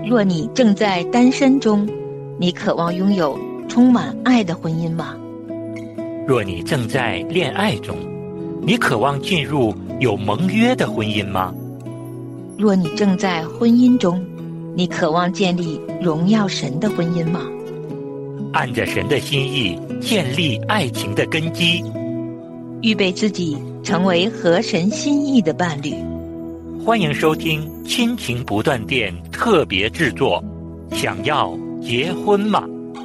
若你正在单身中，你渴望拥有充满爱的婚姻吗？ 若你正在恋爱中，你渴望进入有盟约的婚姻吗？ 若你正在婚姻中，你渴望建立荣耀神的婚姻吗？ 按着神的心意建立爱情的根基， 预备自己成为合神心意的伴侣。 欢迎收听亲情不断电特别制作，想要结婚吗？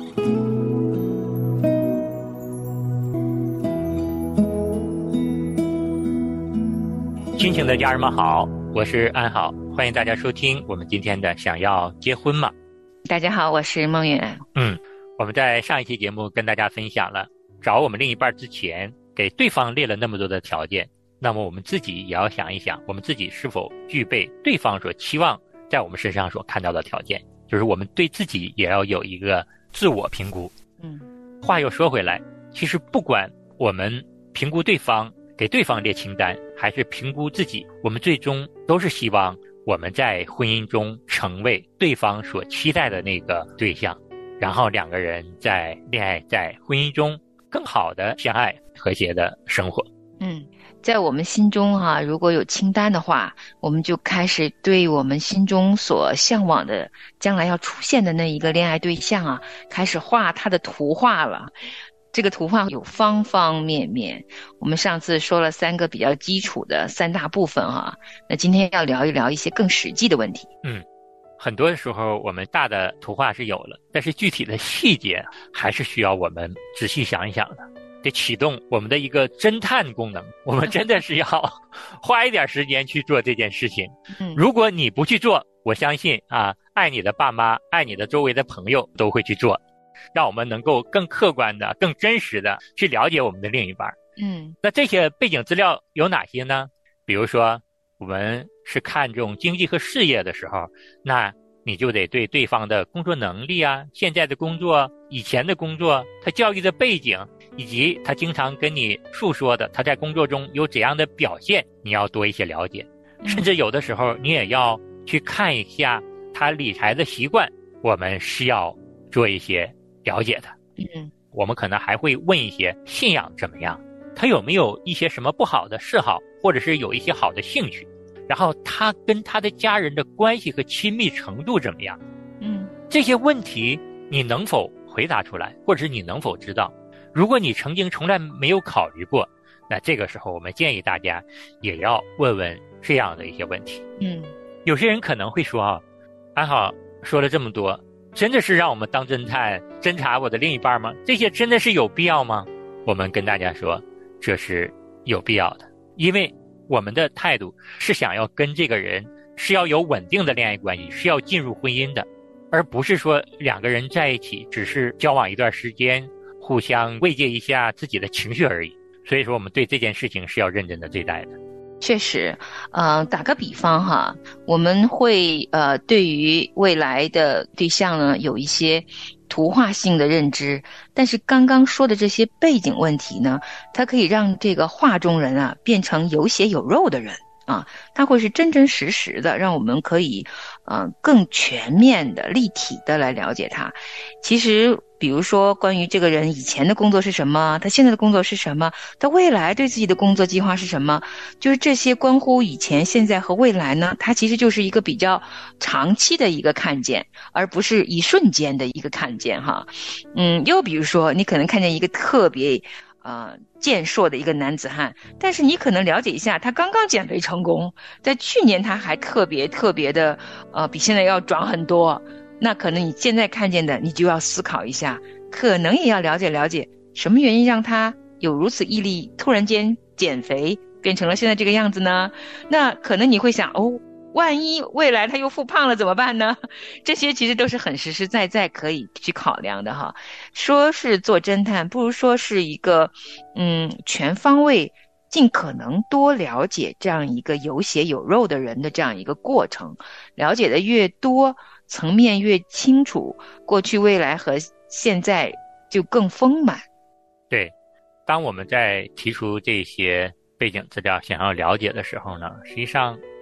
亲情的家人们好，我是安好，欢迎大家收听我们今天的想要结婚吗？ 大家好，我是孟远。 我们在上一期节目跟大家分享了找我们另一半之前给对方列了那么多的条件，那么我们自己也要想一想，我们自己是否具备对方所期望在我们身上所看到的条件，就是我们对自己也要有一个自我评估。话又说回来，其实不管我们评估对方，给对方列清单，还是评估自己，我们最终都是希望我们在婚姻中成为对方所期待的那个对象，然后两个人在恋爱，在婚姻中更好的相爱，和谐的生活。 在我们心中如果有清单的话，我们就开始对我们心中所向往的将来要出现的那一个恋爱对象开始画他的图画了。这个图画有方方面面，我们上次说了3个比较基础的3大部分那今天要聊一聊一些更实际的问题。 很多时候我们大的图画是有了，但是具体的细节还是需要我们仔细想一想的，得启动我们的一个侦探功能，我们真的是要花一点时间去做这件事情。如果你不去做，我相信爱你的爸妈，爱你的周围的朋友都会去做，让我们能够更客观的、更真实的去了解我们的另一半。那这些背景资料有哪些呢？比如说我们是看重经济和事业的时候，那你就得对对方的工作能力现在的工作、以前的工作、他教育的背景，以及他经常跟你述说的他在工作中有怎样的表现，你要多一些了解。甚至有的时候你也要去看一下他理财的习惯，我们是要做一些了解的。我们可能还会问一些信仰怎么样，他有没有一些什么不好的嗜好，或者是有一些好的兴趣，然后他跟他的家人的关系和亲密程度怎么样。这些问题你能否回答出来，或者是你能否知道？如果你曾经从来没有考虑过，那这个时候我们建议大家也要问问这样的一些问题。有些人可能会说安好说了这么多，真的是让我们当侦探侦查我的另一半吗？这些真的是有必要吗？我们跟大家说，这是有必要的，因为我们的态度是想要跟这个人是要有稳定的恋爱关系，是要进入婚姻的，而不是说两个人在一起只是交往一段时间，互相慰藉一下自己的情绪而已。所以说我们对这件事情是要认真的对待的。 确实，打个比方我们会对于未来的对象呢有一些图画性的认知，但是刚刚说的这些背景问题呢，它可以让这个画中人变成有血有肉的人它会是真真实实的，让我们可以更全面的、立体的来了解他。其实比如说关于这个人以前的工作是什么，他现在的工作是什么，他未来对自己的工作计划是什么，就是这些关乎以前、现在和未来呢，它其实就是一个比较长期的一个看见，而不是一瞬间的一个看见又比如说你可能看见一个特别健硕的一个男子汉，但是你可能了解一下，他刚刚减肥成功，在去年他还特别的比现在要壮很多，那可能你现在看见的，你就要思考一下，可能也要了解什么原因让他有如此毅力，突然间减肥变成了现在这个样子呢？那可能你会想万一未来他又复胖了怎么办呢？这些其实都是很实实在在可以去考量的说是做侦探，不如说是一个全方位尽可能多了解这样一个有血有肉的人的这样一个过程，了解的越多，层面越清楚，过去未来和现在就更丰满。 对，当我们在提出这些背景资料想要了解的时候呢，实际上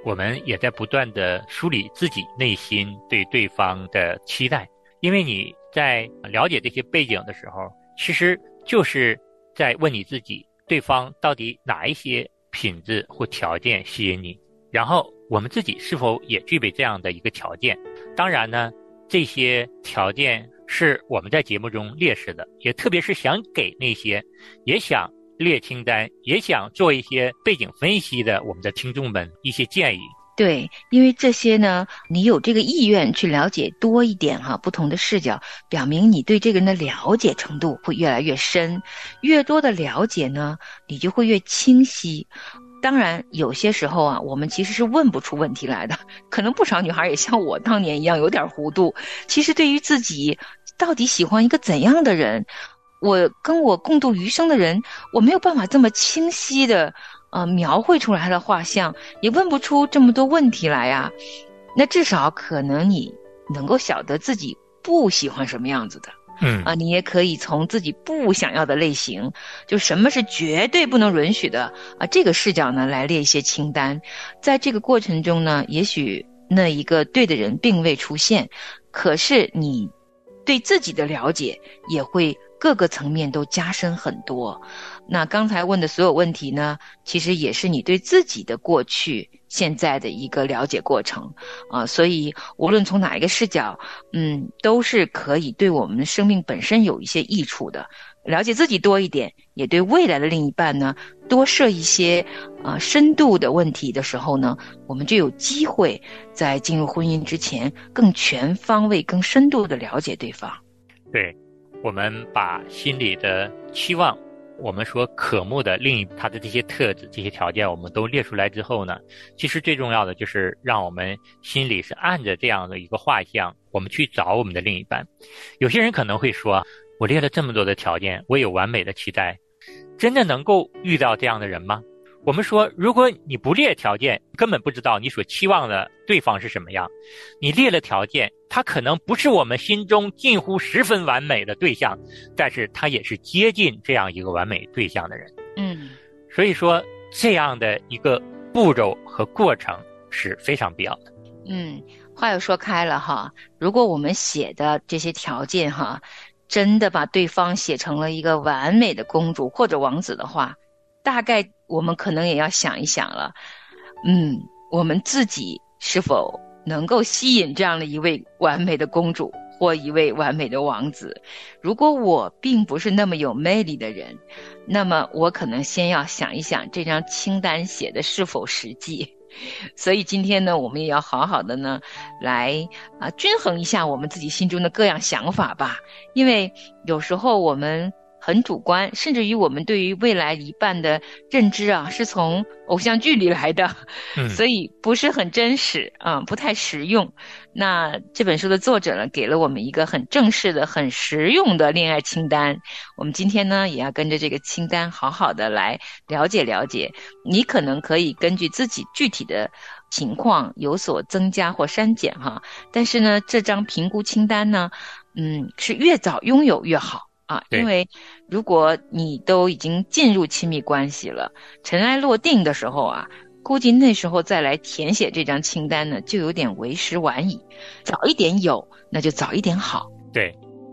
我们也在不断的梳理自己内心对对方的期待。因为你在了解这些背景的时候，其实就是在问你自己，对方到底哪一些品质或条件吸引你，然后我们自己是否也具备这样的一个条件。当然呢，这些条件是我们在节目中列示的，也特别是想给那些也想列清单，也想做一些背景分析的我们的听众们一些建议。 对，因为这些呢，你有这个意愿去了解多一点哈，不同的视角，表明你对这个人的了解程度会越来越深，越多的了解呢，你就会越清晰。当然，有些时候啊，我们其实是问不出问题来的，可能不少女孩也像我当年一样有点糊涂。其实对于自己到底喜欢一个怎样的人，我跟我共度余生的人，我没有办法这么清晰的描绘出来他的画像，也问不出这么多问题来呀。那至少可能你能够晓得自己不喜欢什么样子的。你也可以从自己不想要的类型，就什么是绝对不能允许的这个视角呢来列一些清单。在这个过程中呢，也许那一个对的人并未出现，可是你对自己的了解也会各个层面都加深很多。那刚才问的所有问题呢，其实也是你对自己的过去现在的一个了解过程所以无论从哪一个视角都是可以对我们生命本身有一些益处的。了解自己多一点，也对未来的另一半呢多设一些深度的问题的时候呢，我们就有机会在进入婚姻之前更全方位更深度的了解对方。 对，我们把心里的期望，我们说渴慕的另一他的这些特质这些条件我们都列出来之后呢，其实最重要的就是让我们心里是按着这样的一个画像，我们去找我们的另一半。有些人可能会说，我列了这么多的条件，我有完美的期待，真的能够遇到这样的人吗？我们说，如果你不列条件，根本不知道你所期望的对方是什么样。你列了条件，他可能不是我们心中近乎十分完美的对象，但是他也是接近这样一个完美对象的人。所以说这样的一个步骤和过程是非常必要的。 话又说开了哈，如果我们写的这些条件哈，真的把对方写成了一个完美的公主或者王子的话，大概我们可能也要想一想了，我们自己是否能够吸引这样的一位完美的公主或一位完美的王子。如果我并不是那么有魅力的人，那么我可能先要想一想这张清单写的是否实际。所以今天呢，我们也要好好的呢来均衡一下我们自己心中的各样想法吧。因为有时候我们很主观，甚至于我们对于未来一半的认知是从偶像剧里来的，所以不是很真实不太实用。那这本书的作者呢，给了我们一个很正式的很实用的恋爱清单。我们今天呢也要跟着这个清单好好的来了解了解。你可能可以根据自己具体的情况有所增加或删减但是呢这张评估清单呢是越早拥有越好因为如果你都已经进入亲密关系了，尘埃落定的时候估计那时候再来填写这张清单呢，就有点为时晚矣。早一点有，那就早一点好。 对。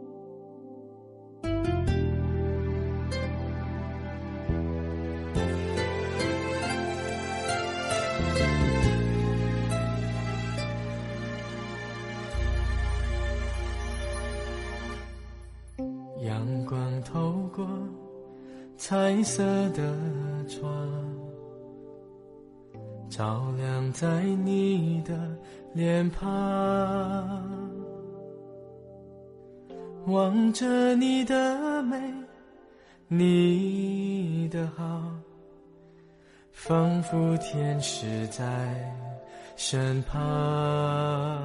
阳光透过彩色的窗，照亮在你的脸庞，望着你的美，你的好，仿佛天使在身旁。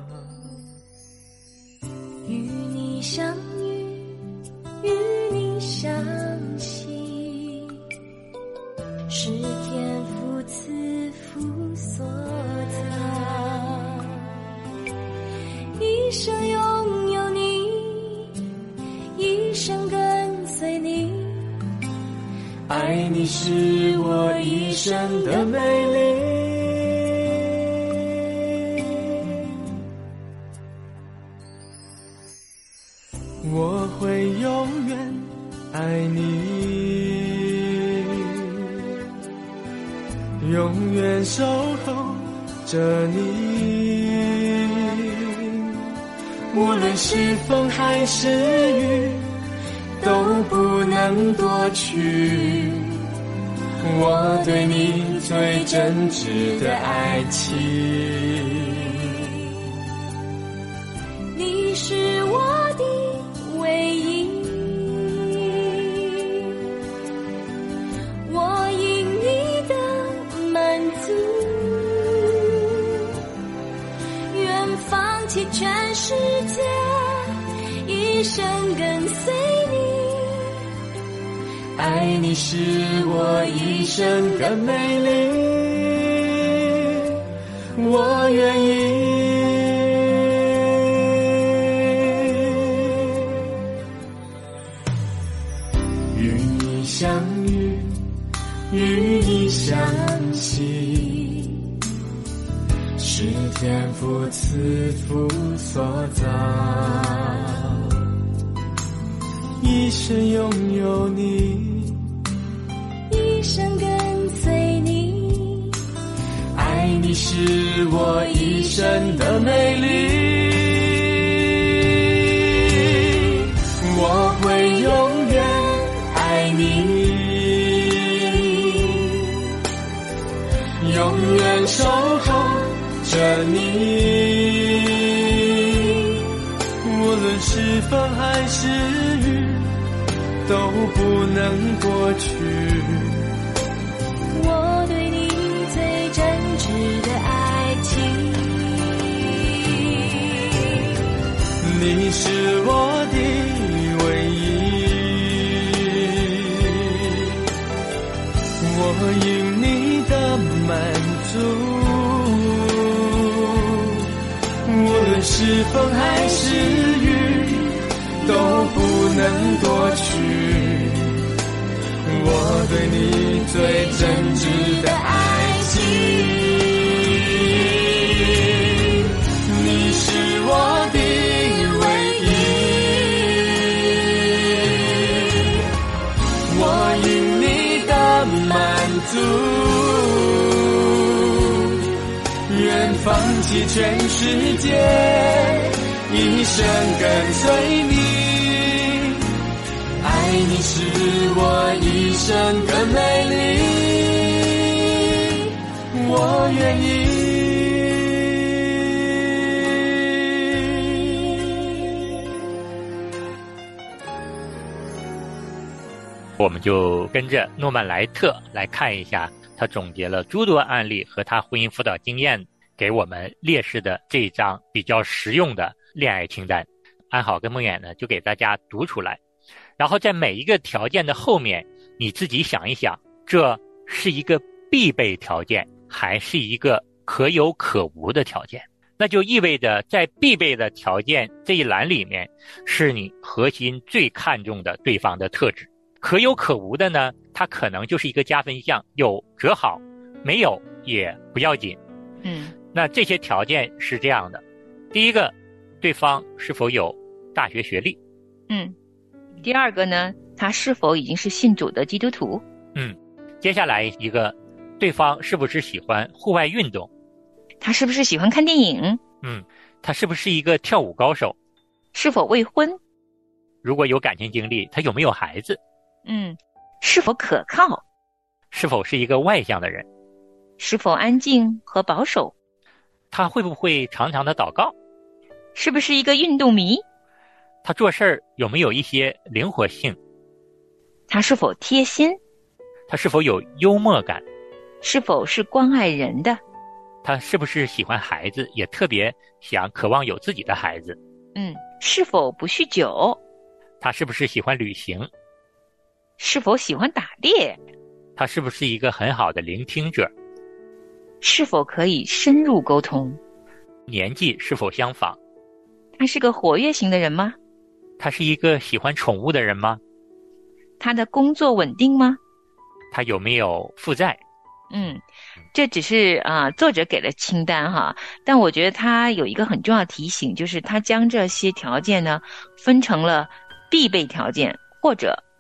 与你相遇，与你相惜，是天父赐福所藏，一生拥有你，一生跟随你， 爱你是我一生的美丽。 爱你，永远守候着你，无论是风还是雨，都不能夺去我对你最真挚的爱情。 你是我的唯一，我因你的满足，愿放弃全世界，一生跟随你。 爱你是我一生的美丽，我愿意与你相遇，与你相惜，是天父赐福所造，一生拥有你， 一生跟随你， 爱你是我一生的美丽，我会永远爱你，永远守候着你，无论是风还是雨，都不能夺去我对你最真挚的爱情。 你是我的唯一，我因你的满足，无论是风还是雨，都不能夺取我对你最真挚的爱情。你是我的唯一，我因你的满足，愿放弃全世界，一生跟随你。爱你是我一生的美丽，我愿意。 我们就跟着诺曼莱特来看一下，他总结了诸多案例和他婚姻辅导经验，给我们列示的这一张比较实用的恋爱清单。安好跟梦远呢，就给大家读出来，然后在每一个条件的后面，你自己想一想，这是一个必备条件，还是一个可有可无的条件？那就意味着在必备的条件这一栏里面，是你核心最看重的对方的特质。可有可无的呢，它可能就是一个加分项，有则好，没有也不要紧。那这些条件是这样的：第一个，对方是否有大学学历？ 第二个呢，他是否已经是信主的基督徒？ 接下来一个，对方是不是喜欢户外运动？ 他是不是喜欢看电影？ 他是不是一个跳舞高手？ 是否未婚？ 如果有感情经历，他有没有孩子？ 是否可靠？ 是否是一个外向的人？ 是否安静和保守？ 他会不会常常的祷告？ 是不是一个运动迷？ 他做事儿有没有一些灵活性？ 他是否贴心？ 他是否有幽默感？ 是否是关爱人的？ 他是不是喜欢孩子，也特别渴望有自己的孩子？ 是否不酗酒？ 他是不是喜欢旅行？ 是否喜欢打猎？ 他是不是一个很好的聆听者？ 是否可以深入沟通？ 年纪是否相仿？ 他是个活跃型的人吗？ 他是一个喜欢宠物的人吗？ 他的工作稳定吗？ 他有没有负债？ 这只是作者给了清单哈，但我觉得他有一个很重要的提醒，就是他将这些条件呢分成了必备条件或者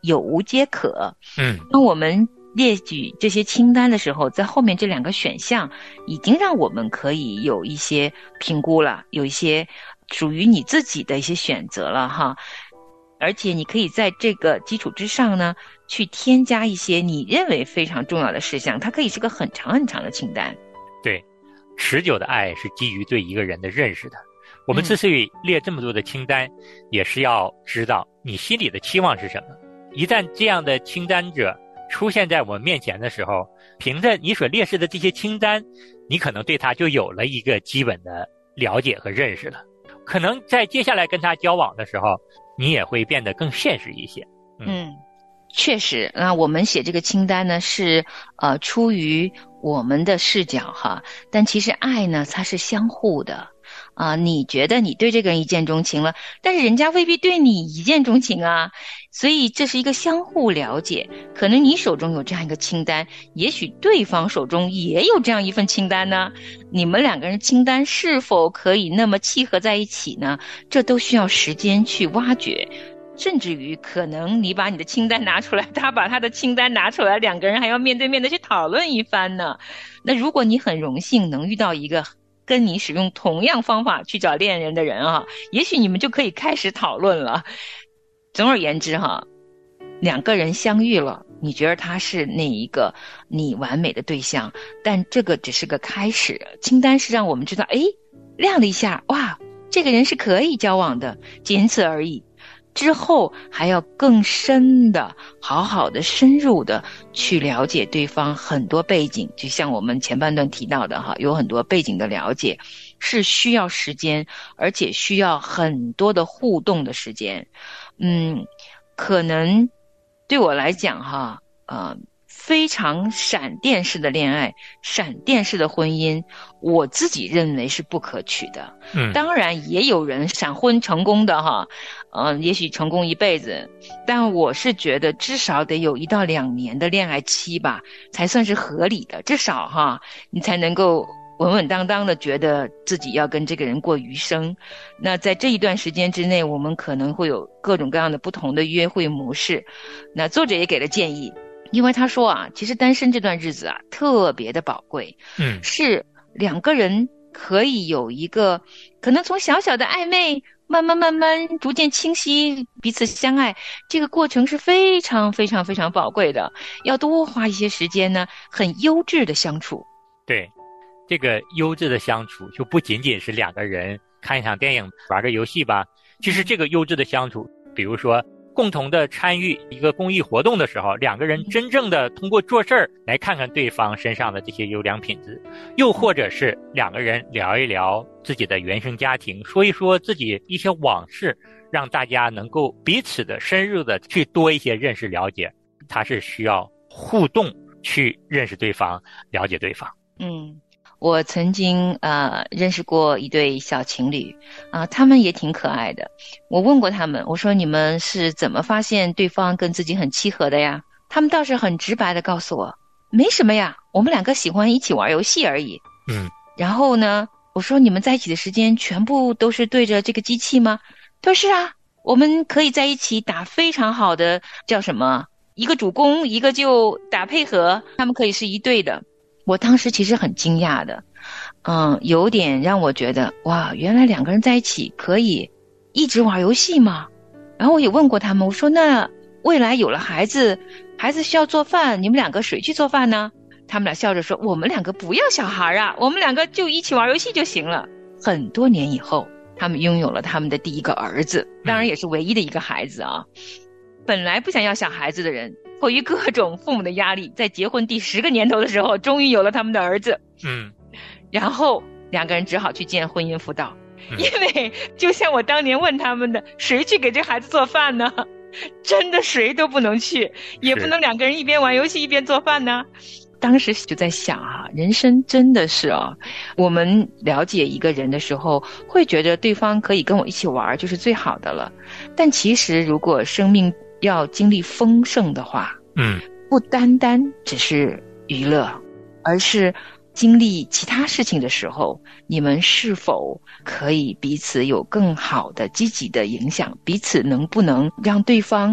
有无皆可。当我们列举这些清单的时候，在后面这2个选项已经让我们可以有一些评估了，有一些属于你自己的一些选择了哈。而且你可以在这个基础之上呢，去添加一些你认为非常重要的事项，它可以是个很长很长的清单。 对，持久的爱是基于对一个人的认识的。我们之所以列这么多的清单，也是要知道你心里的期望是什么。一旦这样的清单者出现在我们面前的时候，凭着你所列示的这些清单，你可能对他就有了一个基本的了解和认识了。可能在接下来跟他交往的时候，你也会变得更现实一些。 确实，那我们写这个清单呢，是出于我们的视角哈，但其实爱呢，它是相互的。你觉得你对这个人一见钟情了，但是人家未必对你一见钟情啊，所以这是一个相互了解。可能你手中有这样一个清单，也许对方手中也有这样一份清单呢。你们2个人清单是否可以那么契合在一起呢？这都需要时间去挖掘。甚至于可能你把你的清单拿出来，他把他的清单拿出来，2个人还要面对面的去讨论一番呢。那如果你很荣幸能遇到一个跟你使用同样方法去找恋人的人啊，也许你们就可以开始讨论了。总而言之哈，2个人相遇了，你觉得他是那一个你完美的对象，但这个只是个开始。清单是让我们知道，亮了一下，哇，这个人是可以交往的，仅此而已。之后还要更深的好好的深入的去了解对方很多背景，就像我们前半段提到的哈，有很多背景的了解是需要时间，而且需要很多的互动的时间。可能对我来讲哈，非常闪电式的恋爱，闪电式的婚姻，我自己认为是不可取的。当然也有人闪婚成功的哈，也许成功一辈子，但我是觉得至少得有1到2年的恋爱期吧，才算是合理的。至少哈，你才能够稳稳当当的觉得自己要跟这个人过余生。那在这一段时间之内，我们可能会有各种各样的不同的约会模式。那作者也给了建议，因为他说啊，其实单身这段日子啊特别的宝贵，是2个人可以有一个可能从小小的暧昧慢慢逐渐清晰彼此相爱，这个过程是非常非常非常宝贵的，要多花一些时间呢，很优质的相处。 对，这个优质的相处就不仅仅是2个人看一场电影玩个游戏吧，其实这个优质的相处，比如说共同的参与一个公益活动的时候，2个人真正的通过做事儿来看看对方身上的这些优良品质，又或者是2个人聊一聊自己的原生家庭，说一说自己一些往事，让大家能够彼此的深入的去多一些认识了解。它是需要互动去认识对方，了解对方。 我曾经认识过一对小情侣他们也挺可爱的。我问过他们，我说你们是怎么发现对方跟自己很契合的呀？他们倒是很直白的告诉我，没什么呀，我们2个喜欢一起玩游戏而已。然后呢，我说你们在一起的时间全部都是对着这个机器吗？他说是啊，我们可以在一起打非常好的叫什么，一个主攻，一个就打配合，他们可以是一对的。我当时其实很惊讶的，有点让我觉得哇，原来2个人在一起可以一直玩游戏吗？然后我也问过他们，我说那未来有了孩子需要做饭，你们2个谁去做饭呢？他们俩笑着说，我们2个不要小孩啊，我们2个就一起玩游戏就行了。很多年以后，他们拥有了他们的第一个儿子，当然也是唯一的一个孩子啊。本来不想要小孩子的人，迫于各种父母的压力，在结婚第10个年头的时候，终于有了他们的儿子。然后2个人只好去见婚姻辅导，因为就像我当年问他们的，谁去给这孩子做饭呢？真的谁都不能去，也不能2个人一边玩游戏一边做饭呢。当时就在想人生真的是我们了解一个人的时候，会觉得对方可以跟我一起玩就是最好的了。但其实如果生命要经历丰盛的话，不单单只是娱乐，而是经历其他事情的时候，你们是否可以彼此有更好的积极的影响，彼此能不能让对方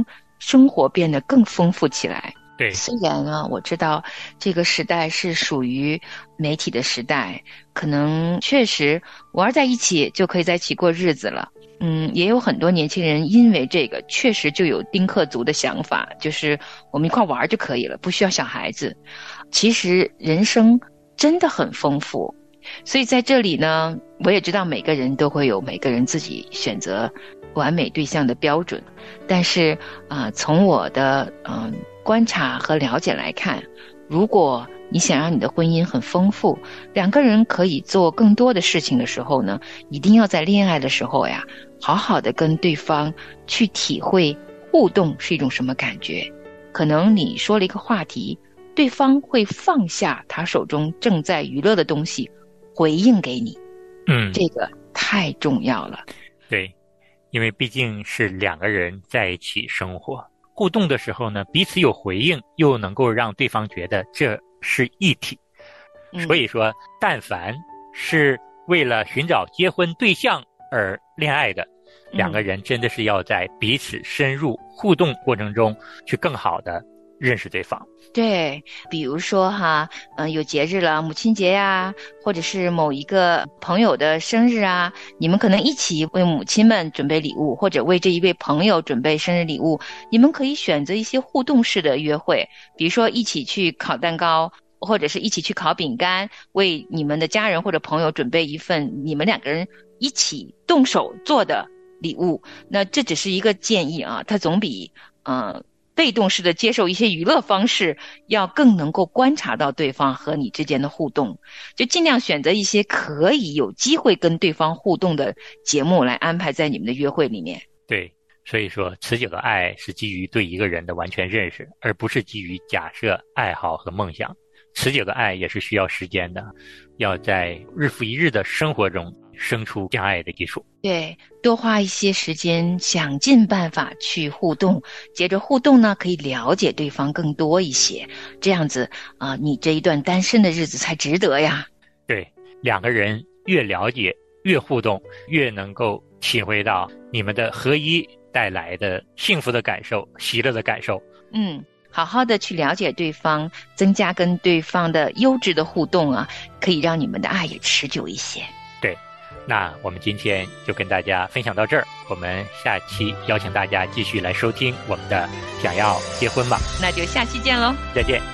生活变得更丰富起来。 对， 虽然呢，我知道这个时代是属于媒体的时代，可能确实玩在一起就可以在一起过日子了。也有很多年轻人因为这个确实就有丁克族的想法，就是我们一块玩就可以了，不需要小孩子。其实人生真的很丰富，所以在这里呢，我也知道每个人都会有每个人自己选择完美对象的标准，但是从我的观察和了解来看，如果你想让你的婚姻很丰富，两个人可以做更多的事情的时候呢，一定要在恋爱的时候呀，好好的跟对方去体会互动是一种什么感觉。可能你说了一个话题，对方会放下他手中正在娱乐的东西，回应给你。这个太重要了。 对，因为毕竟是两个人在一起生活，互动的时候呢，彼此有回应，又能够让对方觉得这是一体。所以说，但凡是为了寻找结婚对象而恋爱的，两个人真的是要在彼此深入互动过程中去更好的认识对方。 对，比如说有节日了，母亲节呀，或者是某一个朋友的生日啊，你们可能一起为母亲们准备礼物，或者为这一位朋友准备生日礼物。你们可以选择一些互动式的约会，比如说一起去烤蛋糕，或者是一起去烤饼干，为你们的家人或者朋友准备一份你们两个人一起动手做的礼物。那这只是一个建议啊，它总比被动式的接受一些娱乐方式要更能够观察到对方和你之间的互动，就尽量选择一些可以有机会跟对方互动的节目来安排在你们的约会里面。 对，所以说持久的爱是基于对一个人的完全认识，而不是基于假设、爱好和梦想。持久的爱也是需要时间的，要在日复一日的生活中生出相爱的基础。 对，多花一些时间，想尽办法去互动，接着互动呢，可以了解对方更多一些，这样子你这一段单身的日子才值得呀。 对，两个人越了解越互动，越能够体会到你们的合一带来的幸福的感受、喜乐的感受。 好好的去了解对方，增加跟对方的优质的互动啊，可以让你们的爱也持久一些。 对，那我们今天就跟大家分享到这儿，我们下期邀请大家继续来收听我们的想要结婚吧。 那就下期见喽， 再见。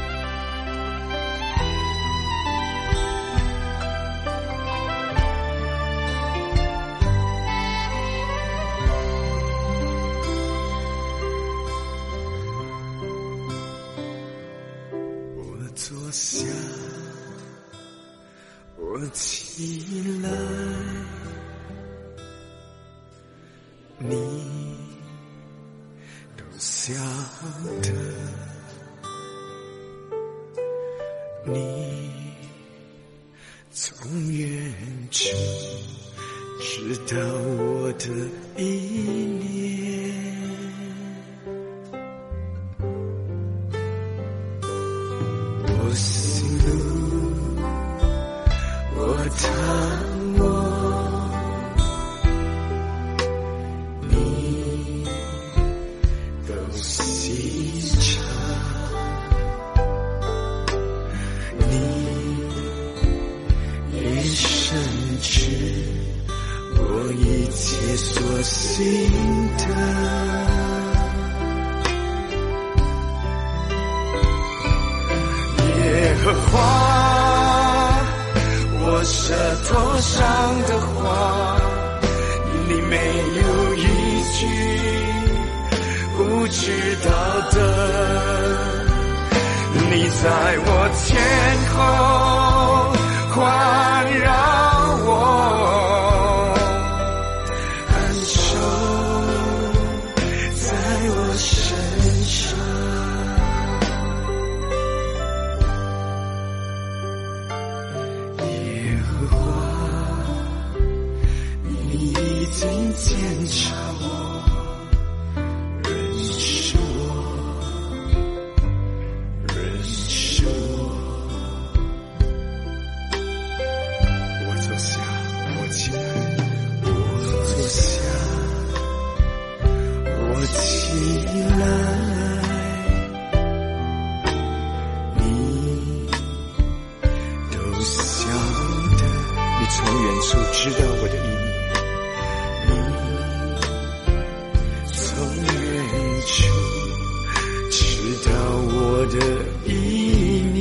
坐下，我起来，你都晓得，你从远处知道我的意念。我心路，我探望，你都细察，你也深知我一切所行的。耶和华，我舌头上的话，你没有一句不知道的。你在我前后环绕我，安守在我身上。已经检查我，认识我，认识我。我坐下，我起来，我坐下，我起来。 远处知道我的意念，你从远处知道我的意念。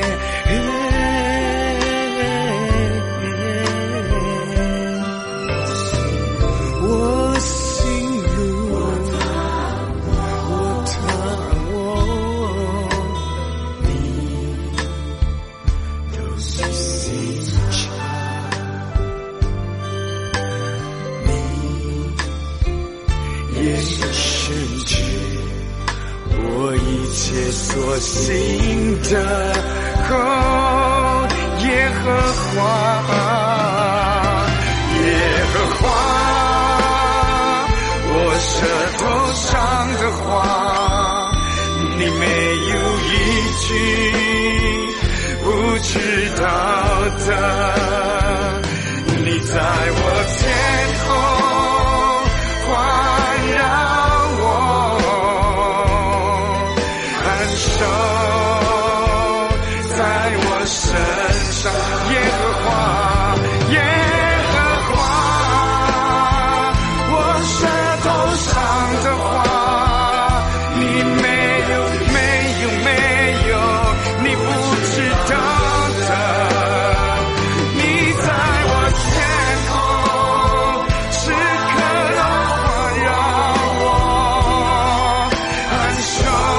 所行的后，耶和华，耶和华，我舌头上的话，你没有一句不知道的，你在我前后环绕我。在我身上，耶和华，耶和华，我舌头上的话，你没有，你不知道的，你在我前后时刻都环绕我，安守。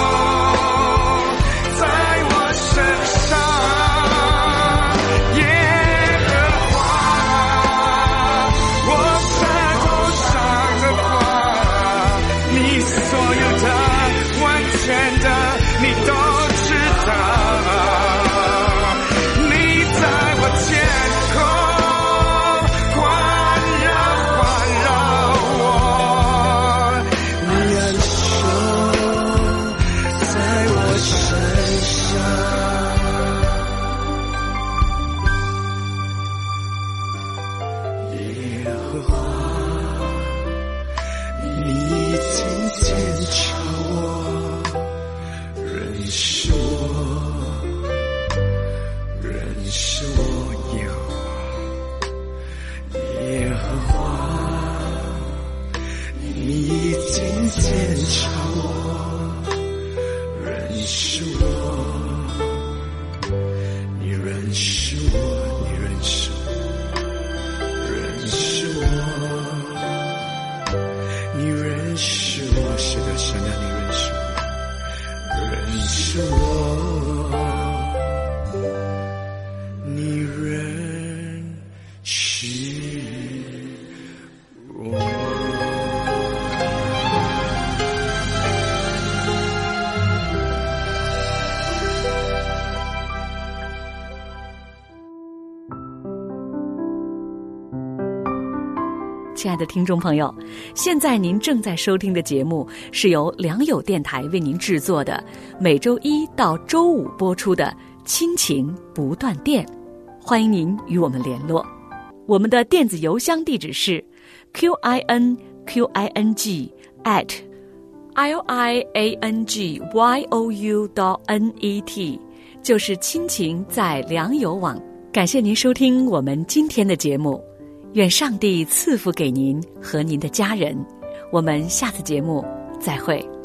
亲爱的听众朋友，现在您正在收听的节目是由良友电台为您制作的，每周一到周五播出的亲情不断电，欢迎您与我们联络。我们的电子邮箱地址是 QINQING@liangyou.net， 就是亲情在良友网。感谢您收听我们今天的节目，愿上帝赐福给您和您的家人，我们下次节目再会。